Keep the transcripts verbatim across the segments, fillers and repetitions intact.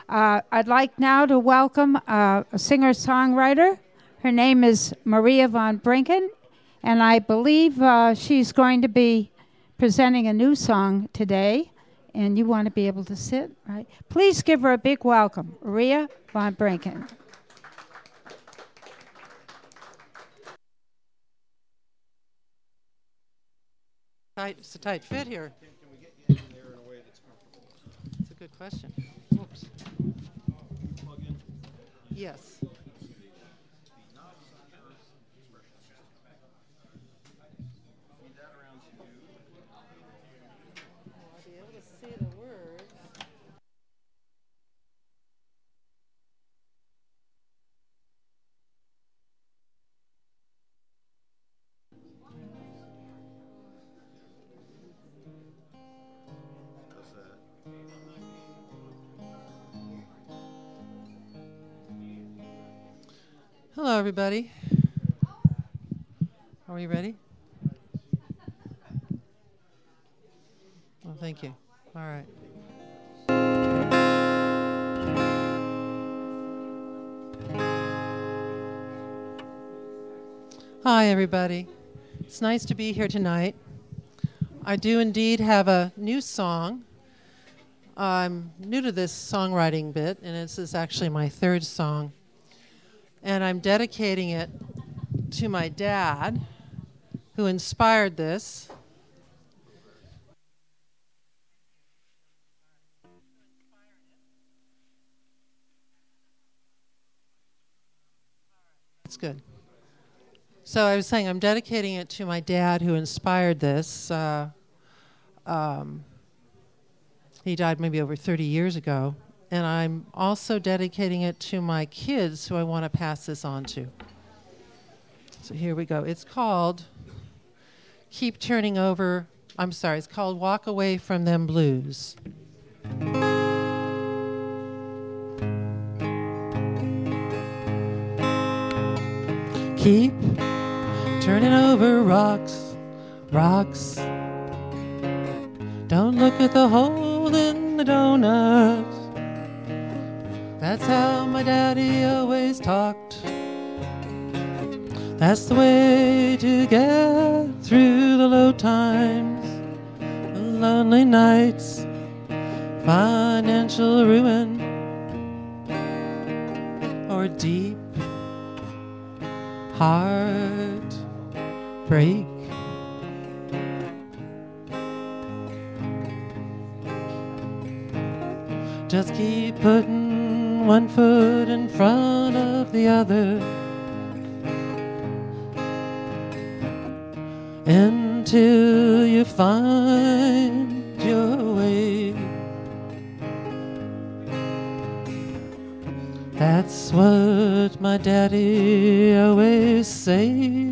Uh, I'd like now to welcome uh, a singer-songwriter. Her name is Maria von Brinken, and I believe uh, she's going to be presenting a new song today. And you want to be able to sit, right? Please give her a big welcome, Maria von Brinken. Tight, it's a tight fit here. Can, can we get you in there in a way that's comfortable? That's a good question. Oops. Plug in? Yes. I'll be able to see the words. Hello, everybody. Are we ready? Well, thank you. All right. Hi, everybody. It's nice to be here tonight. I do indeed have a new song. I'm new to this songwriting bit, and this is actually my third song. And I'm dedicating it to my dad, who inspired this. That's good. So I was saying I'm dedicating it to my dad, who inspired this. Uh, um, he died maybe over thirty years ago. And I'm also dedicating it to my kids who I want to pass this on to. So here we go. It's called Keep Turning Over. I'm sorry, it's called Walk Away From Them Blues. Keep turning over rocks, rocks. Don't look at the hole in the donut. That's how my daddy always talked. That's the way to get through the low times, the lonely nights, financial ruin, or deep heart break. Just keep putting one foot in front of the other until you find your way. That's what my daddy always says.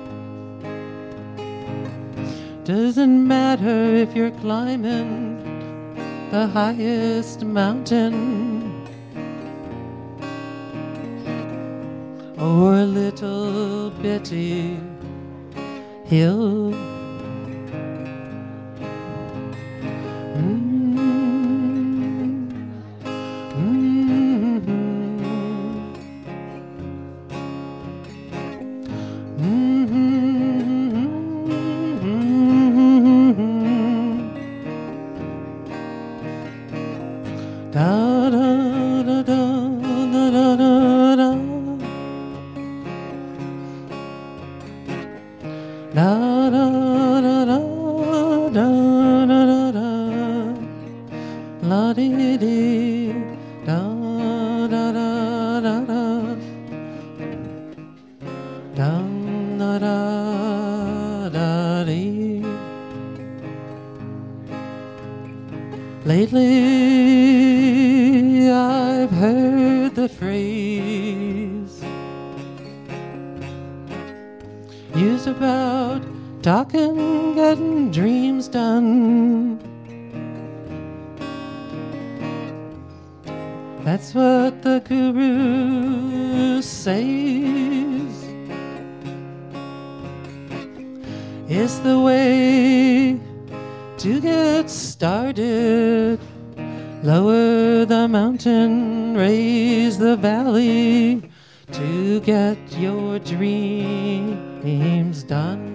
Doesn't matter if you're climbing the highest mountain or a little bitty hill. Lately, I've heard the phrase used about talking, getting dreams done. That's what the guru says. It's the way to get started Lower the mountain, raise the valley to get your dreams done.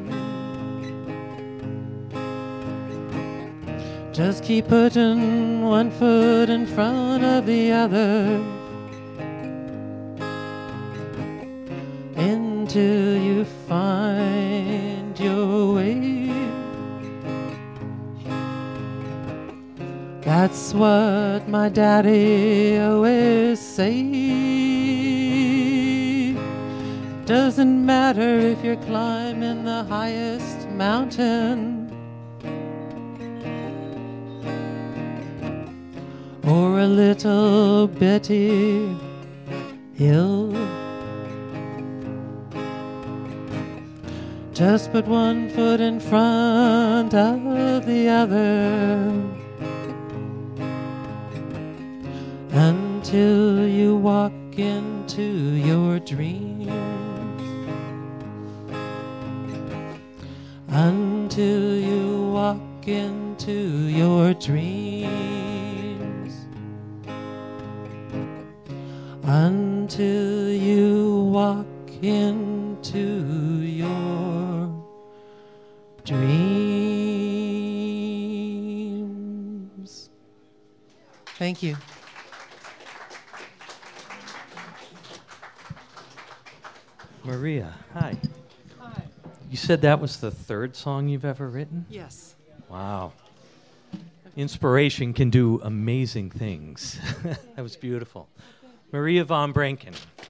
Just keep putting one foot in front of the other until you find your way. That's what my daddy always say. Doesn't matter if you're climbing the highest mountain or a little bitty hill. Just put one foot in front of the other until you walk into your dreams. Until you walk into your dreams. Until you walk into your dreams. Thank you. Maria, hi. Hi. You said that was the third song you've ever written? Yes. Wow. Inspiration can do amazing things. That was beautiful. Maria von Branken.